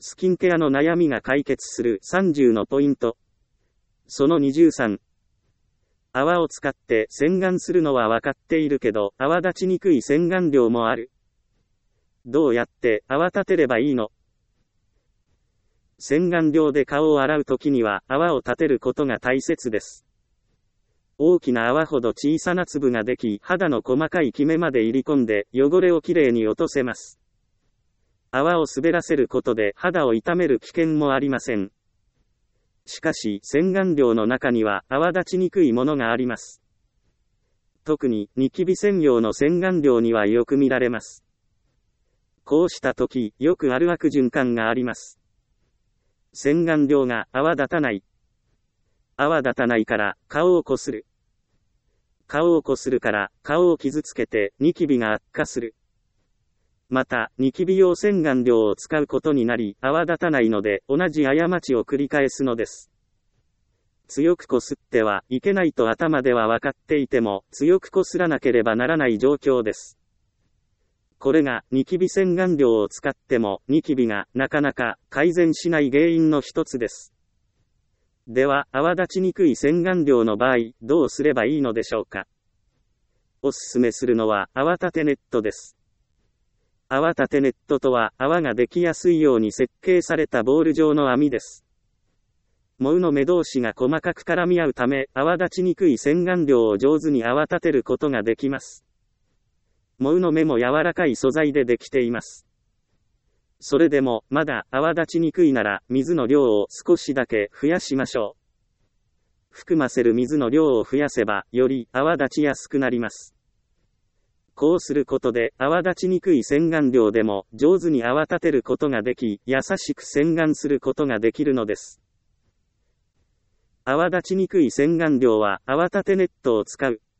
スキンケアの悩みが解決する30のポイント。その23。泡を使って洗顔するのは分かっているけど、泡立ちにくい洗顔料もある。どうやって泡立てればいいの？洗顔料で顔を洗うときには泡を立てることが大切です。大きな泡ほど小さな粒ができ、肌の細かいキメまで入り込んで汚れをきれいに落とせます。泡を滑らせることで肌を傷める危険もありません。しかし、洗顔料の中には泡立ちにくいものがあります。特に、ニキビ専用の洗顔料にはよく見られます。こうした時、よくある悪循環があります。洗顔料が泡立たない。泡立たないから顔をこする。顔をこするから顔を傷つけてニキビが悪化する。また、ニキビ用洗顔料を使うことになり、泡立たないので、同じ過ちを繰り返すのです。強くこすってはいけないと頭では分かっていても、強くこすらなければならない状況です。これが、ニキビ洗顔料を使っても、ニキビがなかなか改善しない原因の一つです。では、泡立ちにくい洗顔料の場合、どうすればいいのでしょうか。おすすめするのは、泡立てネットです。泡立てネットとは、泡ができやすいように設計されたボール状の網です。毛の目同士が細かく絡み合うため、泡立ちにくい洗顔料を上手に泡立てることができます。毛の目も柔らかい素材でできています。それでも、まだ泡立ちにくいなら、水の量を少しだけ増やしましょう。含ませる水の量を増やせば、より泡立ちやすくなります。こうすることで、泡立ちにくい洗顔料でも、上手に泡立てることができ、優しく洗顔することができるのです。泡立ちにくい洗顔料は、泡立てネットを使う。